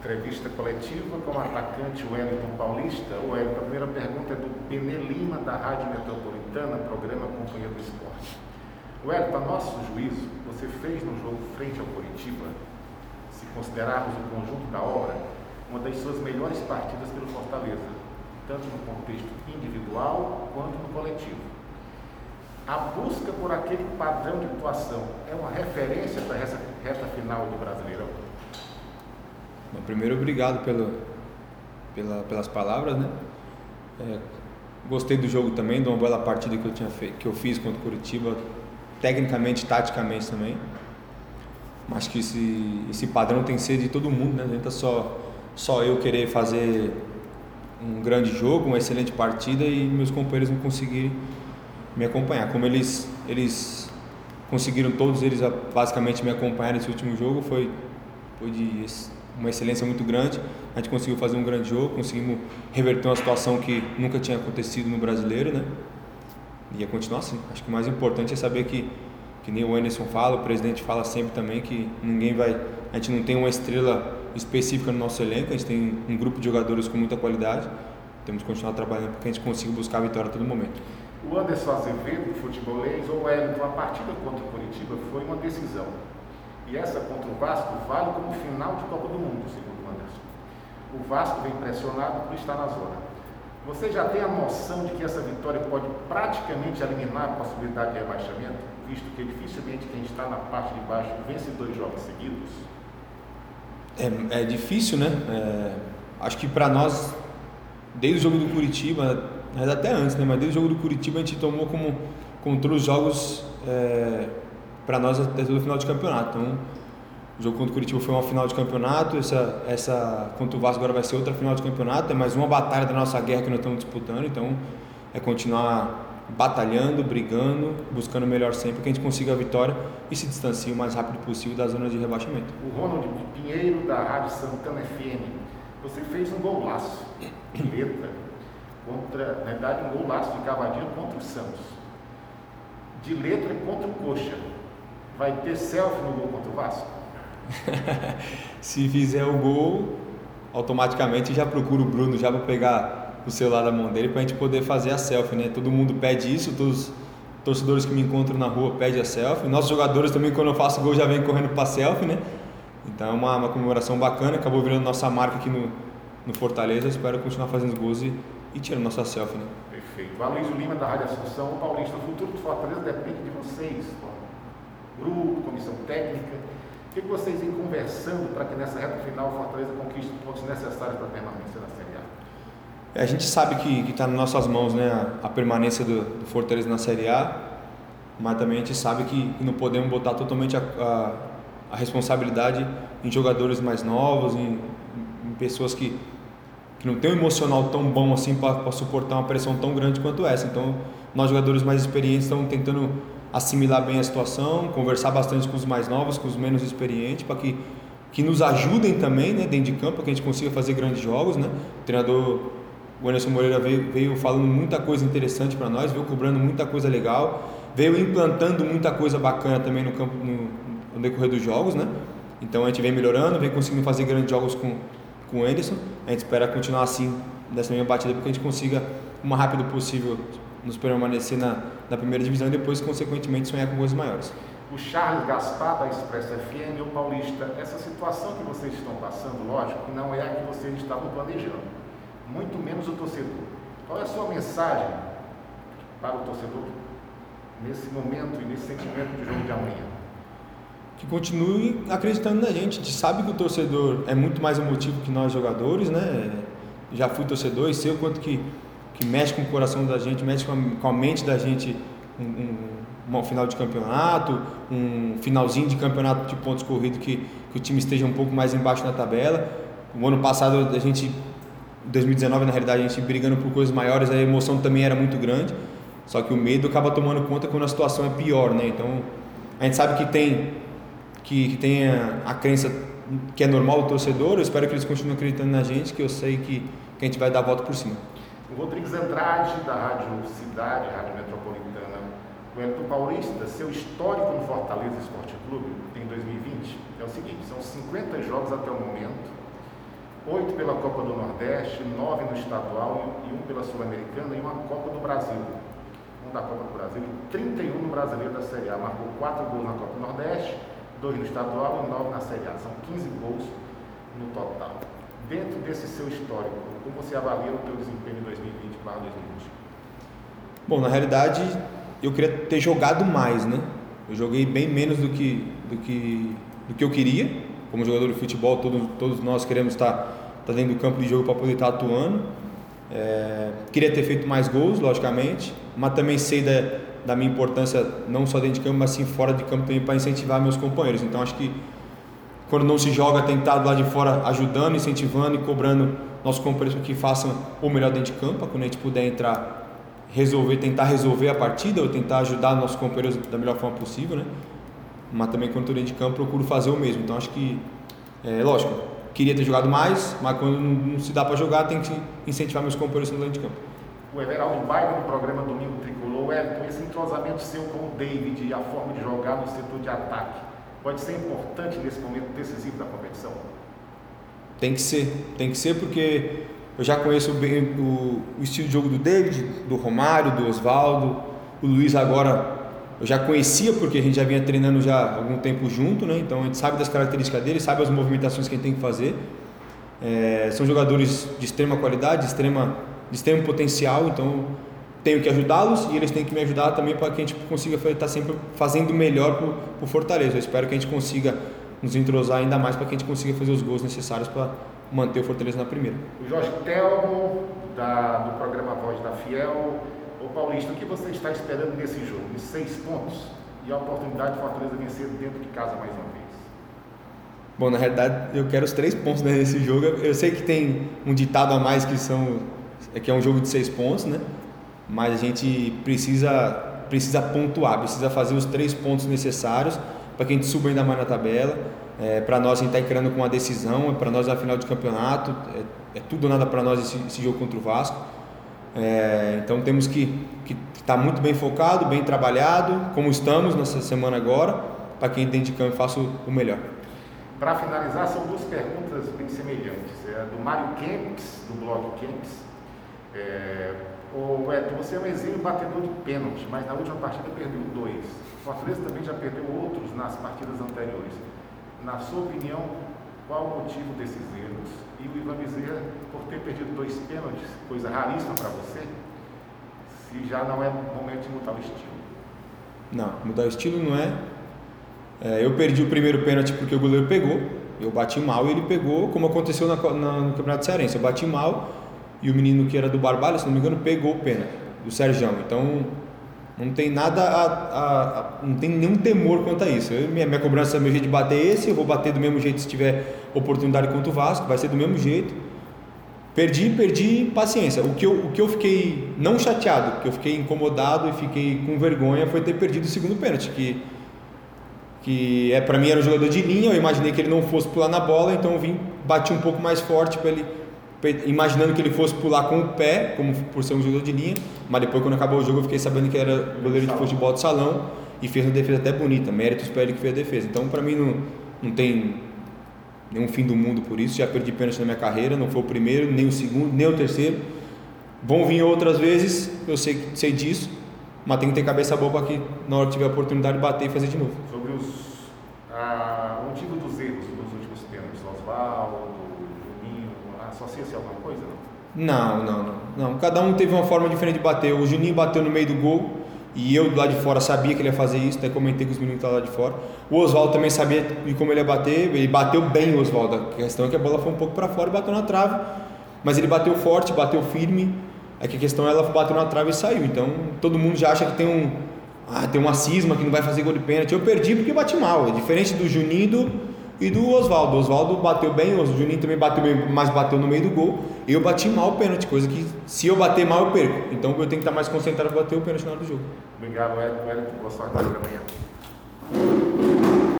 Entrevista coletiva com o atacante Wellington Paulista. Wellington, a primeira pergunta é do Benê Lima, da Rádio Metropolitana, programa Companhia do Esporte. Wellington, a nosso juízo, você fez no jogo frente ao Coritiba, se considerarmos o conjunto da obra, uma das suas melhores partidas pelo Fortaleza, tanto no contexto individual quanto no coletivo. A busca por aquele padrão de atuação é uma referência para essa reta final do Brasileirão? Bom, primeiro, obrigado pelas palavras, né? Gostei do jogo também, de uma bela partida que eu fiz contra o Coritiba, tecnicamente, taticamente também. Mas que esse padrão tem que ser de todo mundo, né? Não adianta só eu querer fazer um grande jogo, uma excelente partida e meus companheiros não conseguirem me acompanhar. Como eles conseguiram, todos eles basicamente me acompanhar nesse último jogo, foi de uma excelência muito grande. A gente conseguiu fazer um grande jogo, conseguimos reverter uma situação que nunca tinha acontecido no Brasileiro, né? E ia continuar assim. Acho que o mais importante é saber que nem o Anderson fala, o presidente fala sempre também, que a gente não tem uma estrela específica no nosso elenco, a gente tem um grupo de jogadores com muita qualidade, temos que continuar trabalhando para que a gente consiga buscar a vitória a todo momento. O Anderson Azevedo, do Futebolês, ou Wellington, a partida contra o Coritiba foi uma decisão. E essa contra o Vasco vale como final de Copa do Mundo, segundo o Anderson. O Vasco vem pressionado por estar na zona. Você já tem a noção de que essa vitória pode praticamente eliminar a possibilidade de rebaixamento, visto que dificilmente quem está na parte de baixo vence 2 jogos seguidos? É difícil, né? Acho que para nós, desde o jogo do Coritiba, mas até antes, né? Mas desde o jogo do Curitiba a gente tomou como todos os jogos para nós até o final de campeonato. Então, o jogo contra o Curitiba foi uma final de campeonato, essa contra o Vasco agora vai ser outra final de campeonato, é mais uma batalha da nossa guerra que nós estamos disputando, então é continuar batalhando, brigando, buscando o melhor sempre, que a gente consiga a vitória e se distancie o mais rápido possível da zona de rebaixamento. O Ronald Pinheiro, da Rádio Santana FM, você fez um golaço de letra contra, na verdade, um golaço de cavadinho contra o Santos, de letra contra o Coxa. Vai ter selfie no gol contra o Vasco? Se fizer o gol, automaticamente já procuro o Bruno já para pegar o celular da mão dele para a gente poder fazer a selfie, né? Todo mundo pede isso, todos os torcedores que me encontram na rua pedem a selfie. Nossos jogadores também, quando eu faço gol, já vêm correndo para a selfie, né? Então é uma comemoração bacana, acabou virando nossa marca aqui no Fortaleza. Espero continuar fazendo gols e tirando nossa selfie, né? Perfeito. Aloysio Lima, da Rádio Assunção, o Paulista, o futuro do Fortaleza depende de vocês, grupo, comissão técnica. O que vocês vêm conversando para que nessa reta final o Fortaleza conquiste os pontos necessários para a permanência na Série A? A gente sabe que está nas nossas mãos, né, a permanência do Fortaleza na Série A, mas também a gente sabe que não podemos botar totalmente a responsabilidade em jogadores mais novos, em pessoas que não têm um emocional tão bom assim para suportar uma pressão tão grande quanto essa. Então, nós jogadores mais experientes estamos tentando assimilar bem a situação, conversar bastante com os mais novos, com os menos experientes, para que nos ajudem também, né, dentro de campo, para que a gente consiga fazer grandes jogos, né? O treinador, o Anderson Moreira, veio falando muita coisa interessante para nós, veio cobrando muita coisa legal, veio implantando muita coisa bacana também no campo, no decorrer dos jogos, né? Então a gente vem melhorando, vem conseguindo fazer grandes jogos com o Anderson. A gente espera continuar assim nessa mesma batida, porque a gente consiga o mais rápido possível nos permanecer na primeira divisão e depois, consequentemente, sonhar com coisas maiores. O Charles Gaspar, da Expresso FM, o Paulista, essa situação que vocês estão passando, lógico, não é a que vocês estavam planejando, muito menos o torcedor. Qual é a sua mensagem para o torcedor nesse momento e nesse sentimento de jogo de amanhã? Que continue acreditando na gente. A gente sabe que o torcedor é muito mais emotivo que nós jogadores, né? Já fui torcedor e sei o quanto que mexe com o coração da gente, mexe com a mente da gente um final de campeonato, um finalzinho de campeonato de pontos corridos que o time esteja um pouco mais embaixo na tabela. O ano passado, em 2019, na realidade, a gente brigando por coisas maiores, a emoção também era muito grande, só que o medo acaba tomando conta quando a situação é pior, né? Então, a gente sabe que tem a crença que é normal do torcedor. Eu espero que eles continuem acreditando na gente, que eu sei que a gente vai dar a volta por cima. O Rodrigues Andrade, da Rádio Cidade, Rádio Metropolitana, o Wellington Paulista, seu histórico no Fortaleza Esporte Clube em 2020 é o seguinte: são 50 jogos até o momento, 8 pela Copa do Nordeste, 9 no estadual e 1 pela Sul-Americana e uma Copa do Brasil. Um da Copa do Brasil e 31 no Brasileiro da Série A. Marcou 4 gols na Copa do Nordeste, 2 no estadual e 9 na Série A. São 15 gols no total. Dentro desse seu histórico, como você avalia o teu desempenho em 2020/2021? Bom, na realidade, eu queria ter jogado mais, né? Eu joguei bem menos do que eu queria. Como jogador de futebol, todos nós queremos estar dentro do campo de jogo para poder estar atuando. Queria ter feito mais gols, logicamente, mas também sei da minha importância, não só dentro de campo, mas sim fora de campo também, para incentivar meus companheiros. Então, acho que quando não se joga, tem que estar do lado de fora ajudando, incentivando e cobrando nossos companheiros que façam o melhor dentro de campo, para quando a gente puder entrar, tentar resolver a partida ou tentar ajudar nossos companheiros da melhor forma possível, né? Mas também quando estou dentro de campo procuro fazer o mesmo. Então acho que, lógico, queria ter jogado mais, mas quando não se dá para jogar tem que incentivar meus companheiros dentro de campo. O Everaldo Baiba no programa Domingo Tricolor, com esse entrosamento seu com o David e a forma de jogar no setor de ataque, pode ser importante nesse momento decisivo da competição? Tem que ser porque eu já conheço bem o estilo de jogo do David, do Romário, do Osvaldo, o Luiz agora. Eu já conhecia porque a gente já vinha treinando já há algum tempo junto, né? Então a gente sabe das características dele, sabe as movimentações que a gente tem que fazer. São jogadores de extrema qualidade, de extremo potencial, então tenho que ajudá-los e eles têm que me ajudar também para que a gente consiga estar sempre fazendo melhor para o Fortaleza. Eu espero que a gente consiga nos entrosar ainda mais para que a gente consiga fazer os gols necessários para manter o Fortaleza na primeira. O Jorge Telmo, do programa Voz da Fiel. Ô Paulista, o que você está esperando nesse jogo? De 6 pontos e a oportunidade de Fortaleza vencer dentro de casa mais uma vez? Bom, na realidade eu quero os 3 pontos, né, nesse jogo. Eu sei que tem um ditado a mais que é um jogo de 6 pontos, né? Mas a gente precisa pontuar, precisa fazer os 3 pontos necessários para que a gente suba ainda mais na tabela. Para nós a gente está encarando com uma decisão, para nós é a final de campeonato, é tudo ou nada para nós esse jogo contra o Vasco. Então temos que estar muito bem focado, bem trabalhado, como estamos nessa semana agora, para quem dentro de campo faça o melhor. Para finalizar, são 2 perguntas bem semelhantes. Do Mário Kempis, do blog Kempis. Você é um exímio batedor de pênalti, mas na última partida perdeu 2. O Fortaleza também já perdeu outros nas partidas anteriores. Na sua opinião, qual o motivo desses erros? E o Ivan Bezerra, por ter perdido 2 pênaltis, coisa raríssima para você, se já não é momento de mudar o estilo? Não, mudar o estilo não é. Eu perdi o primeiro pênalti porque o goleiro pegou, eu bati mal e ele pegou, como aconteceu no Campeonato Cearense. Eu bati mal e o menino que era do Barbalha, se não me engano, pegou o pênalti do Sergião. Então não tem nada, não tem nenhum temor quanto a isso. Minha cobrança, meu jeito de bater é esse, eu vou bater do mesmo jeito se tiver oportunidade contra o Vasco, vai ser do mesmo jeito. Perdi, paciência. O que eu fiquei não chateado, que eu fiquei incomodado e fiquei com vergonha foi ter perdido o segundo pênalti, que para mim era um jogador de linha, eu imaginei que ele não fosse pular na bola, então eu bati um pouco mais forte para ele, imaginando que ele fosse pular com o pé, como por ser um jogador de linha, mas depois quando acabou o jogo eu fiquei sabendo que era goleiro de futebol de salão e fez uma defesa até bonita, méritos para ele que fez a defesa. Então para mim não tem nenhum fim do mundo por isso, já perdi pênalti na minha carreira, não foi o primeiro, nem o segundo, nem o terceiro. Vão vir outras vezes, eu sei disso, mas tem que ter cabeça boa para que na hora que tiver a oportunidade de bater e fazer de novo. Sobre o motivo dos erros nos últimos pênaltis, Osvaldo, Juninho, associa-se a alguma coisa? Não. Cada um teve uma forma diferente de bater. O Juninho bateu no meio do gol e eu do lado de fora sabia que ele ia fazer isso, até comentei com os meninos que estavam lá de fora. O Osvaldo também sabia de como ele ia bater, ele bateu bem, o Osvaldo. A questão é que a bola foi um pouco para fora e bateu na trave, mas ele bateu forte, bateu firme. É que a questão é ela bateu na trave e saiu. Então todo mundo já acha que tem uma cisma, que não vai fazer gol de pênalti. Eu perdi porque bati mal, é diferente do Juninho e do Osvaldo. O Osvaldo bateu bem, o Juninho também bateu bem, mas bateu no meio do gol. Eu bati mal o pênalti, coisa que se eu bater mal eu perco. Então eu tenho que estar mais concentrado para bater o pênalti na hora do jogo. Obrigado, Wellington. Boa sorte para amanhã.